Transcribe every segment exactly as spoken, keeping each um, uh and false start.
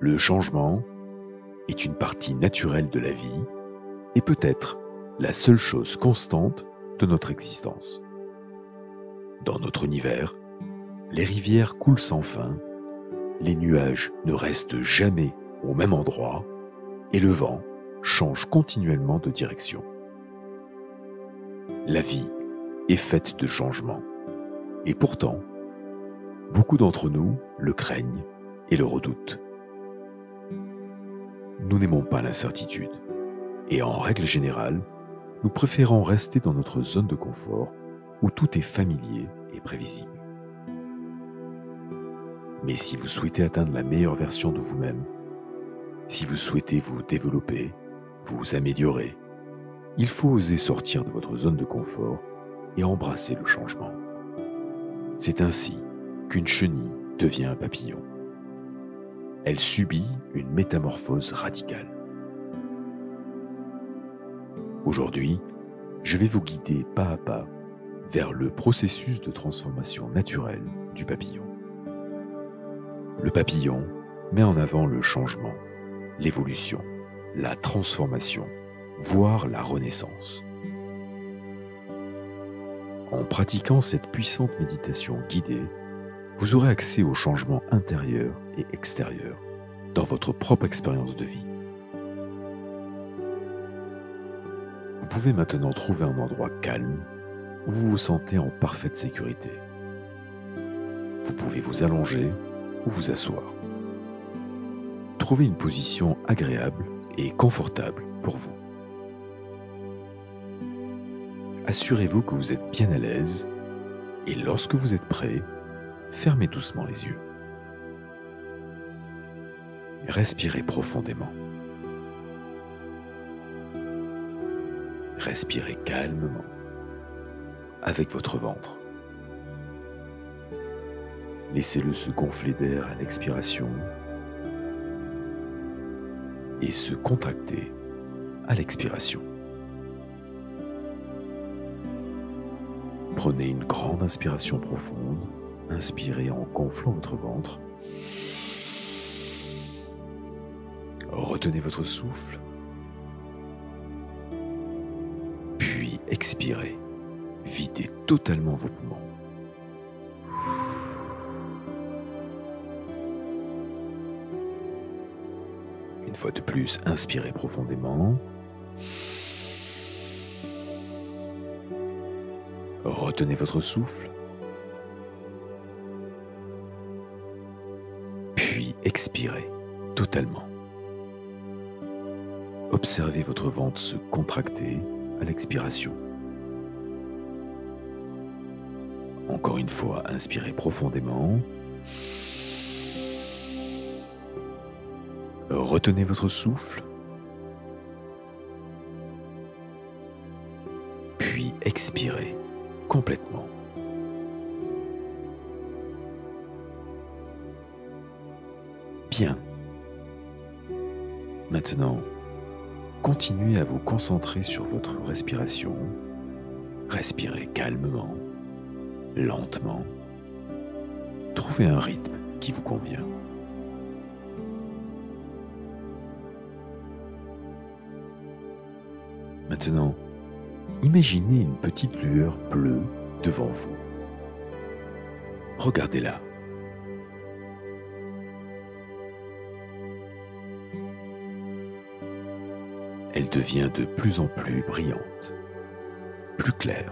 Le changement est une partie naturelle de la vie et peut-être la seule chose constante de notre existence. Dans notre univers, les rivières coulent sans fin, les nuages ne restent jamais au même endroit et le vent change continuellement de direction. La vie est faite de changements et pourtant, beaucoup d'entre nous le craignent et le redoutent. Nous n'aimons pas l'incertitude et en règle générale, nous préférons rester dans notre zone de confort où tout est familier et prévisible. Mais si vous souhaitez atteindre la meilleure version de vous-même, si vous souhaitez vous développer, vous améliorer, il faut oser sortir de votre zone de confort et embrasser le changement. C'est ainsi qu'une chenille devient un papillon. Elle subit une métamorphose radicale. Aujourd'hui, je vais vous guider pas à pas vers le processus de transformation naturelle du papillon. Le papillon met en avant le changement, l'évolution, la transformation, voire la renaissance. En pratiquant cette puissante méditation guidée, vous aurez accès aux changements intérieurs et extérieurs dans votre propre expérience de vie. Vous pouvez maintenant trouver un endroit calme où vous vous sentez en parfaite sécurité. Vous pouvez vous allonger ou vous asseoir. Trouvez une position agréable et confortable pour vous. Assurez-vous que vous êtes bien à l'aise et lorsque vous êtes prêt, fermez doucement les yeux. Respirez profondément. Respirez calmement avec votre ventre. Laissez-le se gonfler d'air à l'expiration et se contracter à l'expiration. Prenez une grande inspiration profonde, inspirez en gonflant votre ventre. Retenez votre souffle, puis expirez, videz totalement vos poumons. Une fois de plus, inspirez profondément. Retenez votre souffle. Puis expirez totalement. Observez votre ventre se contracter à l'expiration. Encore une fois, inspirez profondément. Retenez votre souffle. Puis expirez complètement. Bien. Maintenant, continuez à vous concentrer sur votre respiration. Respirez calmement, lentement. Trouvez un rythme qui vous convient. Maintenant, imaginez une petite lueur bleue devant vous. Regardez-la. Elle devient de plus en plus brillante, plus claire.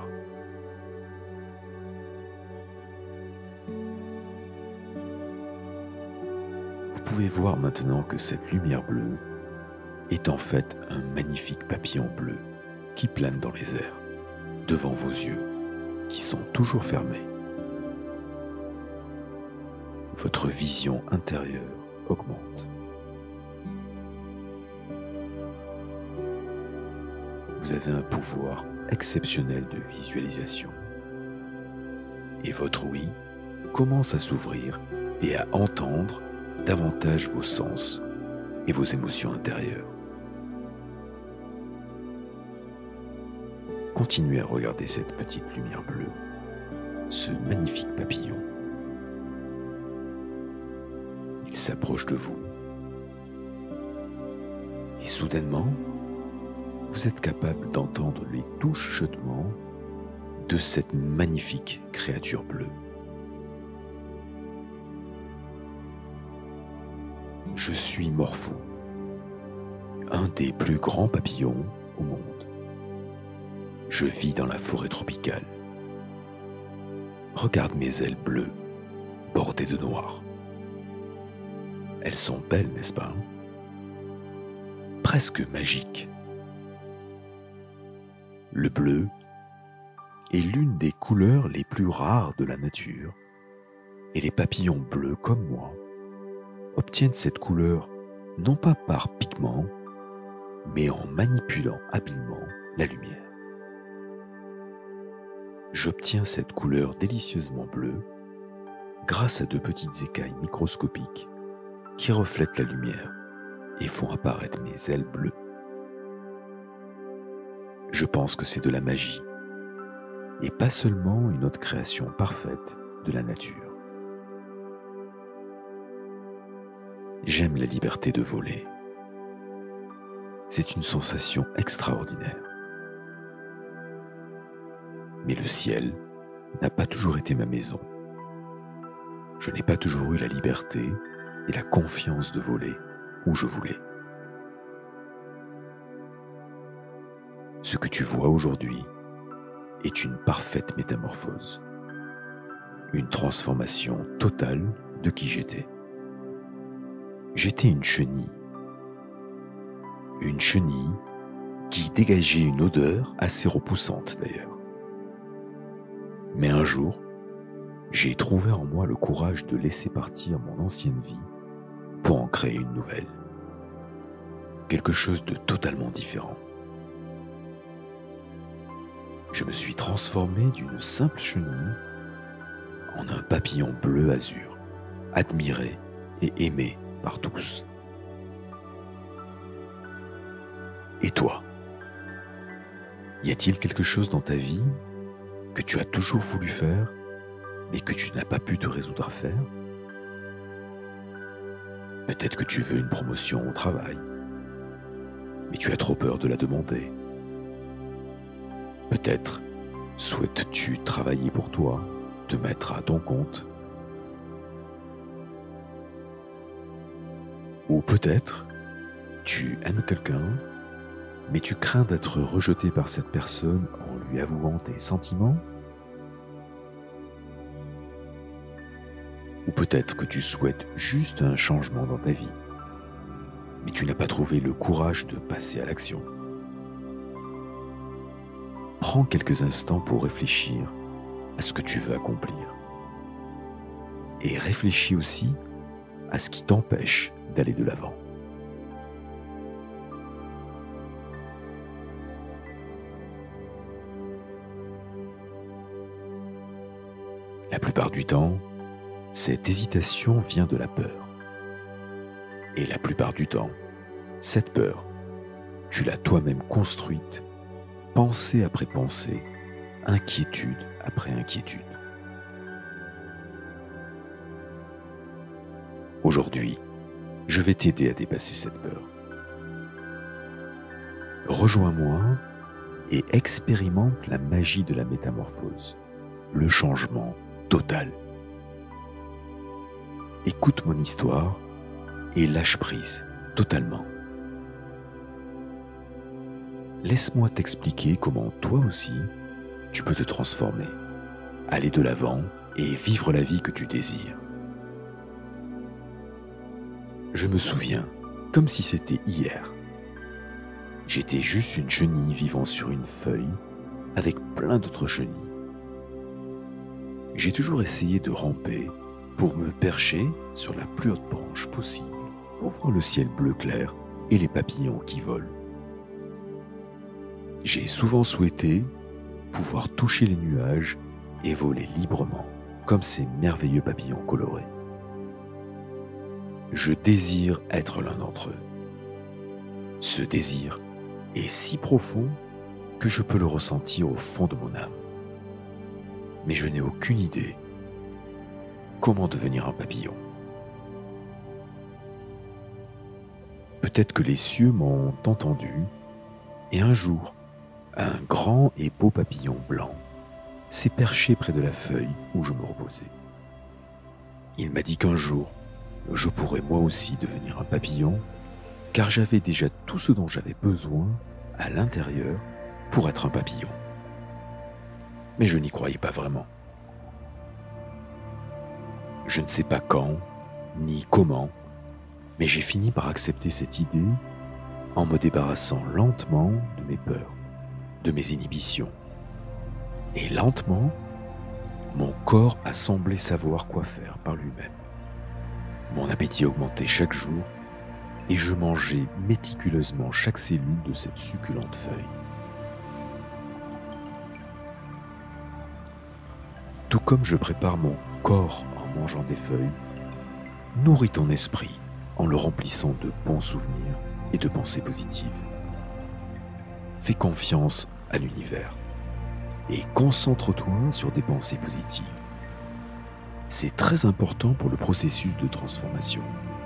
Vous pouvez voir maintenant que cette lumière bleue est en fait un magnifique papillon bleu qui plane dans les airs, devant vos yeux, qui sont toujours fermés. Votre vision intérieure augmente. Vous avez un pouvoir exceptionnel de visualisation. Et votre ouïe commence à s'ouvrir et à entendre davantage vos sens et vos émotions intérieures. Continuez à regarder cette petite lumière bleue, ce magnifique papillon. Il s'approche de vous Et soudainement, vous êtes capable d'entendre les doux chuchotements de cette magnifique créature bleue. Je suis Morpho, un des plus grands papillons au monde. Je vis dans la forêt tropicale. Regarde mes ailes bleues, bordées de noir. Elles sont belles, n'est-ce pas? Presque magiques. Le bleu est l'une des couleurs les plus rares de la nature, et les papillons bleus comme moi obtiennent cette couleur non pas par pigment, mais en manipulant habilement la lumière. J'obtiens cette couleur délicieusement bleue grâce à de petites écailles microscopiques qui reflètent la lumière et font apparaître mes ailes bleues. Je pense que c'est de la magie et pas seulement une autre création parfaite de la nature. J'aime la liberté de voler. C'est une sensation extraordinaire. Mais le ciel n'a pas toujours été ma maison. Je n'ai pas toujours eu la liberté et la confiance de voler où je voulais. Ce que tu vois aujourd'hui est une parfaite métamorphose, une transformation totale de qui j'étais. J'étais une chenille, une chenille qui dégageait une odeur assez repoussante d'ailleurs. Mais un jour, j'ai trouvé en moi le courage de laisser partir mon ancienne vie pour en créer une nouvelle. Quelque chose de totalement différent. Je me suis transformé d'une simple chenille en un papillon bleu azur, admiré et aimé par tous. Et toi? Y a-t-il quelque chose dans ta vie que tu as toujours voulu faire, mais que tu n'as pas pu te résoudre à faire? Peut-être que tu veux une promotion au travail, mais tu as trop peur de la demander. Peut-être souhaites-tu travailler pour toi, te mettre à ton compte. Ou peut-être tu aimes quelqu'un, mais tu crains d'être rejeté par cette personne en lui avouant tes sentiments. Ou peut-être que tu souhaites juste un changement dans ta vie, mais tu n'as pas trouvé le courage de passer à l'action. Prends quelques instants pour réfléchir à ce que tu veux accomplir. Et réfléchis aussi à ce qui t'empêche d'aller de l'avant. La plupart du temps, cette hésitation vient de la peur. Et la plupart du temps, cette peur, tu l'as toi-même construite, pensée après pensée, inquiétude après inquiétude. Aujourd'hui, je vais t'aider à dépasser cette peur. Rejoins-moi et expérimente la magie de la métamorphose, le changement total. Écoute mon histoire et lâche prise totalement. Laisse-moi t'expliquer comment toi aussi, tu peux te transformer, aller de l'avant et vivre la vie que tu désires. Je me souviens, comme si c'était hier. J'étais juste une chenille vivant sur une feuille avec plein d'autres chenilles. J'ai toujours essayé de ramper pour me percher sur la plus haute branche possible pour voir le ciel bleu clair et les papillons qui volent. J'ai souvent souhaité pouvoir toucher les nuages et voler librement comme ces merveilleux papillons colorés. Je désire être l'un d'entre eux. Ce désir est si profond que je peux le ressentir au fond de mon âme. Mais je n'ai aucune idée comment devenir un papillon. Peut-être que les cieux m'ont entendu, et un jour, un grand et beau papillon blanc s'est perché près de la feuille où je me reposais. Il m'a dit qu'un jour, je pourrais moi aussi devenir un papillon, car j'avais déjà tout ce dont j'avais besoin à l'intérieur pour être un papillon. Mais je n'y croyais pas vraiment. Je ne sais pas quand, ni comment, mais j'ai fini par accepter cette idée en me débarrassant lentement de mes peurs, de mes inhibitions. Et lentement, mon corps a semblé savoir quoi faire par lui-même. Mon appétit augmentait chaque jour et je mangeais méticuleusement chaque cellule de cette succulente feuille. Tout comme je prépare mon corps en mangeant des feuilles, nourris ton esprit en le remplissant de bons souvenirs et de pensées positives. Fais confiance à l'univers et concentre-toi sur des pensées positives. C'est très important pour le processus de transformation.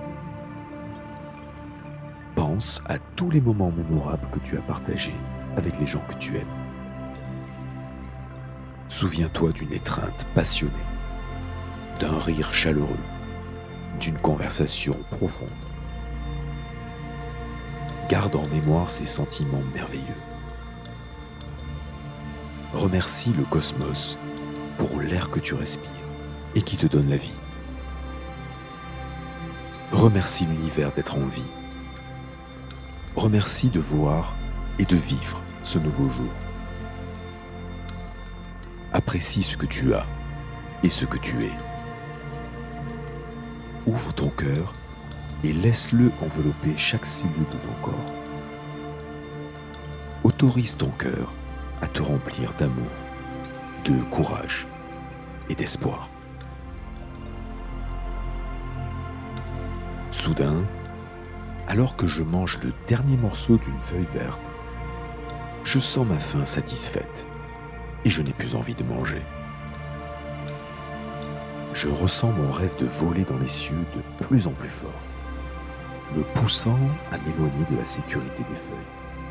Pense à tous les moments mémorables que tu as partagés avec les gens que tu aimes. Souviens-toi d'une étreinte passionnée, d'un rire chaleureux, d'une conversation profonde. Garde en mémoire ces sentiments merveilleux. Remercie le cosmos pour l'air que tu respires et qui te donne la vie. Remercie l'univers d'être en vie. Remercie de voir et de vivre ce nouveau jour. Apprécie ce que tu as et ce que tu es. Ouvre ton cœur et laisse-le envelopper chaque cellule de ton corps. Autorise ton cœur à te remplir d'amour, de courage et d'espoir. Soudain, alors que je mange le dernier morceau d'une feuille verte, je sens ma faim satisfaite et je n'ai plus envie de manger. Je ressens mon rêve de voler dans les cieux de plus en plus fort, me poussant à m'éloigner de la sécurité des feuilles.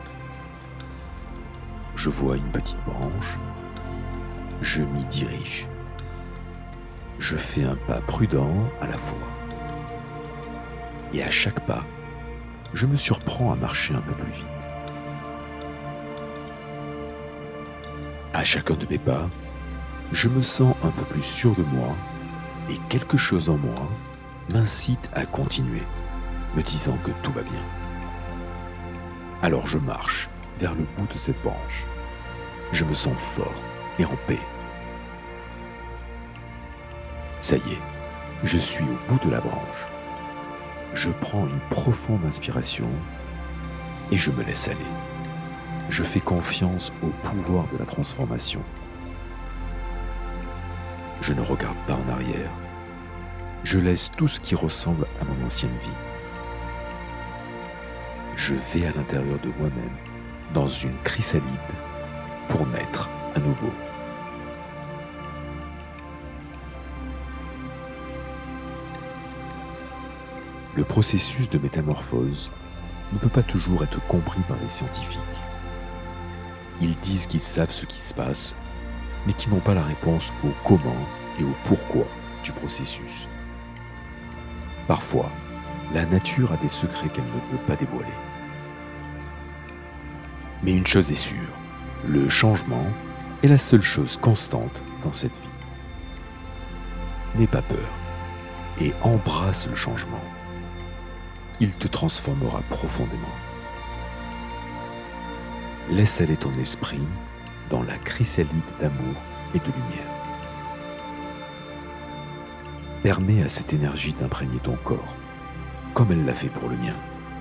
Je vois une petite branche, je m'y dirige. Je fais un pas prudent à la fois. Et à chaque pas, je me surprends à marcher un peu plus vite. À chacun de mes pas, je me sens un peu plus sûr de moi et quelque chose en moi m'incite à continuer, me disant que tout va bien. Alors je marche vers le bout de cette branche. Je me sens fort et en paix. Ça y est, je suis au bout de la branche. Je prends une profonde inspiration et je me laisse aller. Je fais confiance au pouvoir de la transformation. Je ne regarde pas en arrière. Je laisse tout ce qui ressemble à mon ancienne vie. Je vais à l'intérieur de moi-même, dans une chrysalide, pour naître à nouveau. Le processus de métamorphose ne peut pas toujours être compris par les scientifiques. Ils disent qu'ils savent ce qui se passe, mais qu'ils n'ont pas la réponse au comment et au pourquoi du processus. Parfois, la nature a des secrets qu'elle ne veut pas dévoiler. Mais une chose est sûre, le changement est la seule chose constante dans cette vie. N'aie pas peur et embrasse le changement. Il te transformera profondément. Laisse aller ton esprit dans la chrysalide d'amour et de lumière. Permets à cette énergie d'imprégner ton corps, comme elle l'a fait pour le mien.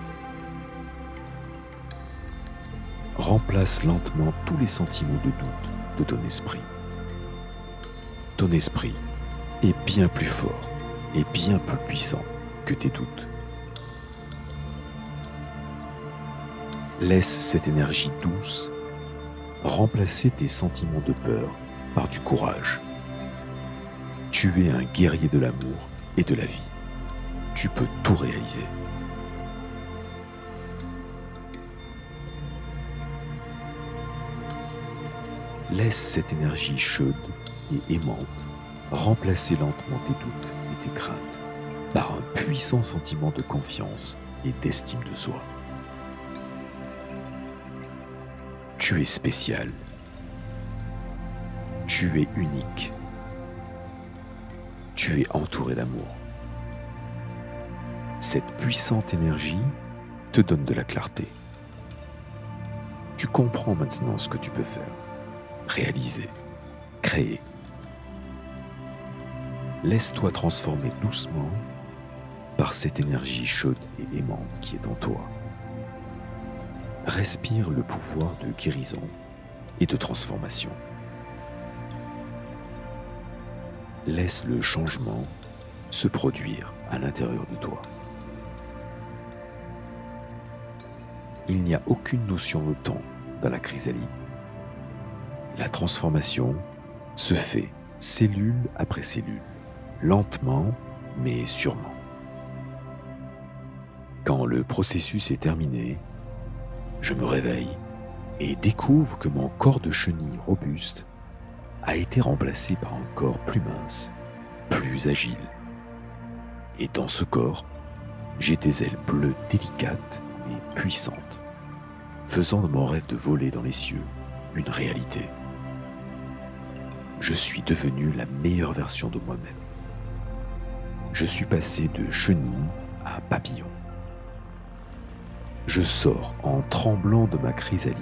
Remplace lentement tous les sentiments de doute de ton esprit. Ton esprit est bien plus fort et bien plus puissant que tes doutes. Laisse cette énergie douce remplacer tes sentiments de peur par du courage. Tu es un guerrier de l'amour et de la vie. Tu peux tout réaliser. Laisse cette énergie chaude et aimante remplacer lentement tes doutes et tes craintes par un puissant sentiment de confiance et d'estime de soi. Tu es spécial. Tu es unique. Tu es entouré d'amour. Cette puissante énergie te donne de la clarté. Tu comprends maintenant ce que tu peux faire, réaliser, créer. Laisse-toi transformer doucement par cette énergie chaude et aimante qui est en toi. Respire le pouvoir de guérison et de transformation. Laisse le changement se produire à l'intérieur de toi. Il n'y a aucune notion de temps dans la chrysalide. La transformation se fait cellule après cellule, lentement mais sûrement. Quand le processus est terminé, je me réveille et découvre que mon corps de chenille robuste a été remplacé par un corps plus mince, plus agile. Et dans ce corps, j'ai des ailes bleues délicates et puissantes, faisant de mon rêve de voler dans les cieux une réalité. Je suis devenu la meilleure version de moi-même. Je suis passé de chenille à papillon. Je sors en tremblant de ma chrysalide.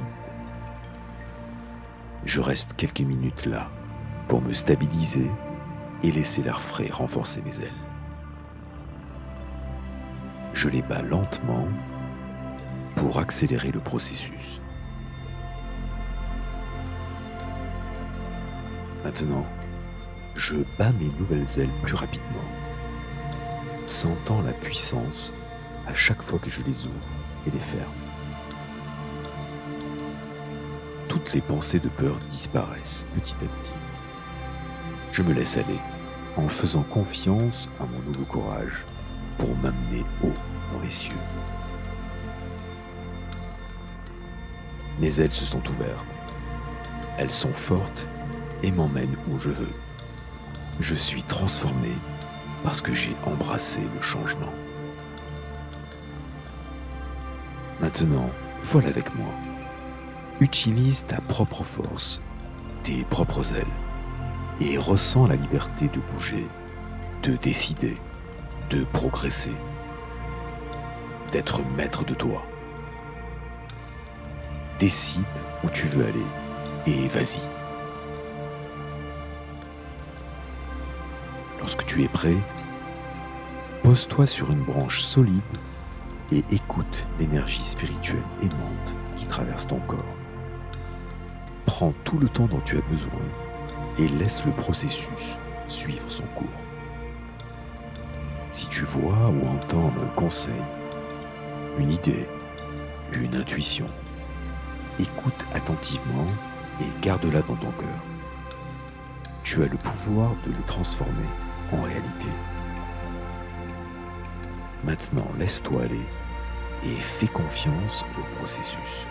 Je reste quelques minutes là pour me stabiliser et laisser l'air frais renforcer mes ailes. Je les bats lentement pour accélérer le processus. Maintenant, je bats mes nouvelles ailes plus rapidement, sentant la puissance à chaque fois que je les ouvre et les ferme. Toutes les pensées de peur disparaissent petit à petit. Je me laisse aller en faisant confiance à mon nouveau courage pour m'amener haut dans les cieux. Mes ailes se sont ouvertes. Elles sont fortes et m'emmènent où je veux. Je suis transformé parce que j'ai embrassé le changement. Maintenant, vole avec moi. Utilise ta propre force, tes propres ailes, et ressens la liberté de bouger, de décider, de progresser, d'être maître de toi. Décide où tu veux aller et vas-y. Lorsque tu es prêt, pose-toi sur une branche solide et écoute l'énergie spirituelle aimante qui traverse ton corps. Prends tout le temps dont tu as besoin et laisse le processus suivre son cours. Si tu vois ou entends un conseil, une idée, une intuition, écoute attentivement et garde-la dans ton cœur. Tu as le pouvoir de les transformer en réalité. Maintenant, laisse-toi aller et fais confiance au processus.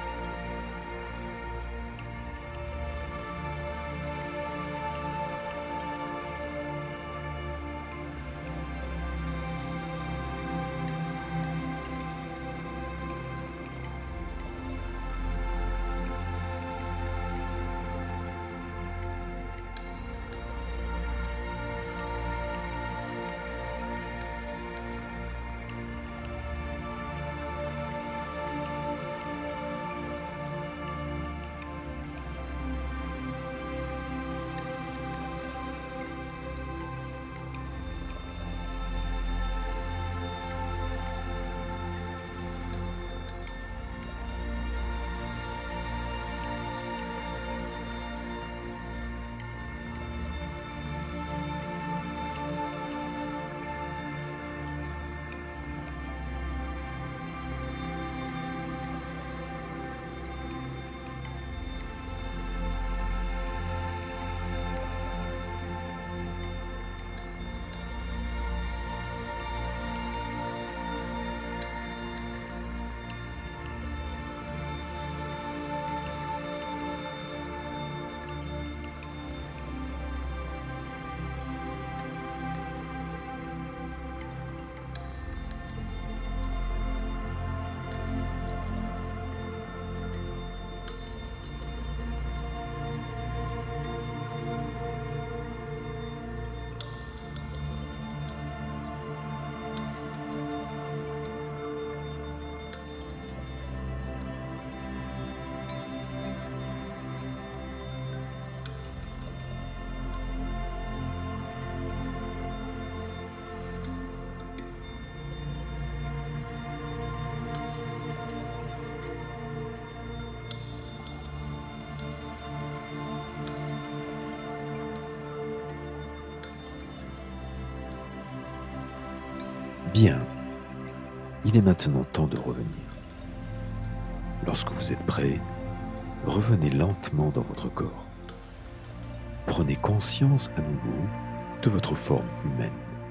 Bien, il est maintenant temps de revenir. Lorsque vous êtes prêt, revenez lentement dans votre corps. Prenez conscience à nouveau de votre forme humaine.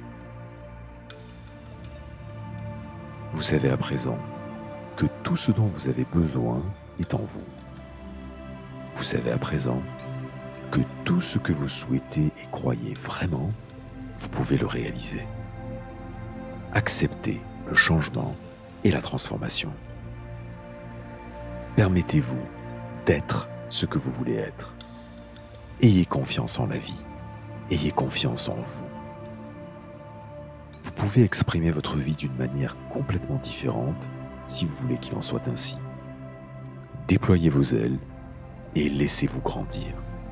Vous savez à présent que tout ce dont vous avez besoin est en vous. Vous savez à présent que tout ce que vous souhaitez et croyez vraiment, vous pouvez le réaliser. Acceptez le changement et la transformation. Permettez-vous d'être ce que vous voulez être. Ayez confiance en la vie. Ayez confiance en vous. Vous pouvez exprimer votre vie d'une manière complètement différente si vous voulez qu'il en soit ainsi. Déployez vos ailes et laissez-vous grandir.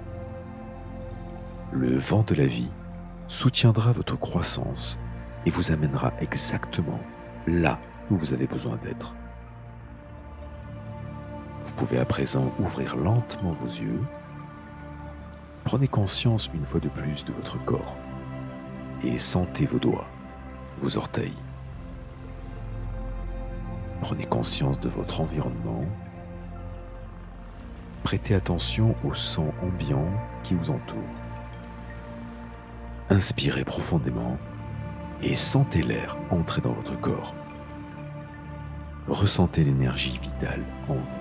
Le vent de la vie soutiendra votre croissance et vous amènera exactement là où vous avez besoin d'être. Vous pouvez à présent ouvrir lentement vos yeux. Prenez conscience une fois de plus de votre corps et sentez vos doigts, vos orteils. Prenez conscience de votre environnement. Prêtez attention au son ambiant qui vous entoure. Inspirez profondément et sentez l'air entrer dans votre corps. Ressentez l'énergie vitale en vous.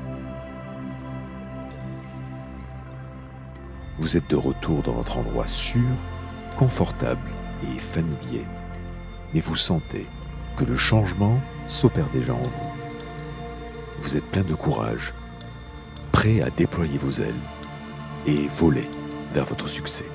Vous êtes de retour dans votre endroit sûr, confortable et familier, mais vous sentez que le changement s'opère déjà en vous. Vous êtes plein de courage, prêt à déployer vos ailes et voler vers votre succès.